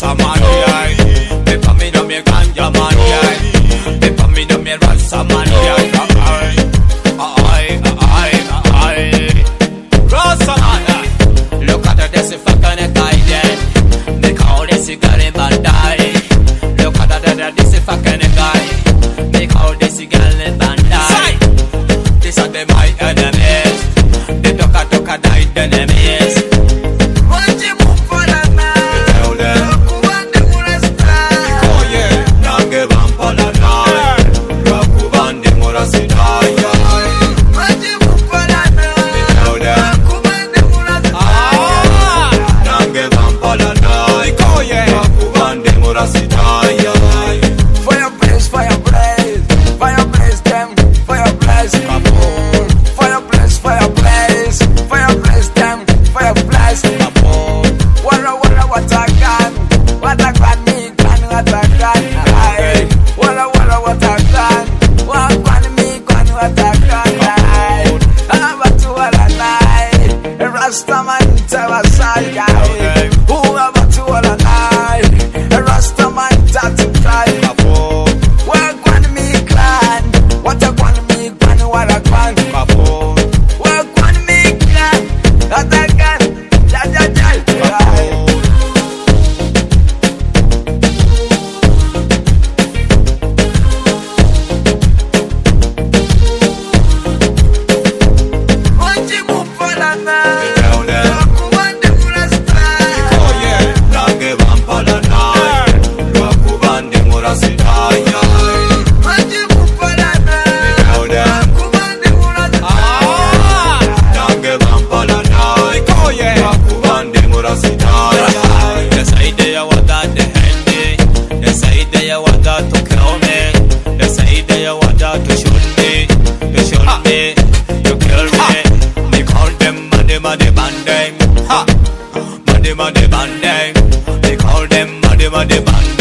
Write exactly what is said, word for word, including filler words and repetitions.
Rasta man, yeah. Me pa me no me ganja man, yeah. Me pa me no me Rasta man, yeah. Aye, aye, aye. Rasta man, look at this fucking guy, yeah. They call this guy bandai. Look at this fucking guy. They call this guy bandai. These are the my enemies. They talk a talk a die enemies. Rastaman tell side guy. Who ever to all a night? Rastaman to cry. Work on me clan. What a one me clan, what a clan. Work on me clan. What a clan. Ja ja ja. Muddy bandang, ha, muddy muddy bandang. They call them muddy muddy bandang.